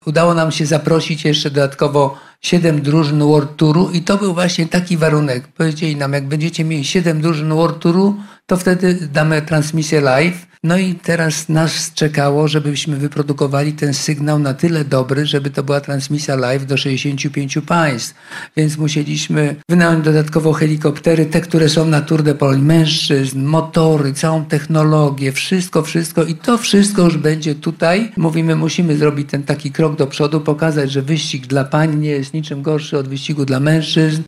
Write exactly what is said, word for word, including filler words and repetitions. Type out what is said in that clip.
Udało nam się zaprosić jeszcze dodatkowo siedem drużyn World Touru i to był właśnie taki warunek. Powiedzieli nam, jak będziecie mieli siedem drużyn World Touru, to wtedy damy transmisję live. No i teraz nas czekało, żebyśmy wyprodukowali ten sygnał na tyle dobry, żeby to była transmisja live do sześćdziesięciu pięciu państw. Więc musieliśmy wynająć dodatkowo helikoptery, te, które są na Tour de Pologne, mężczyzn, motory, całą technologię, wszystko, wszystko i to wszystko już będzie tutaj. Mówimy, musimy zrobić ten taki krok do przodu, pokazać, że wyścig dla pań nie jest niczym gorszy od wyścigu dla mężczyzn.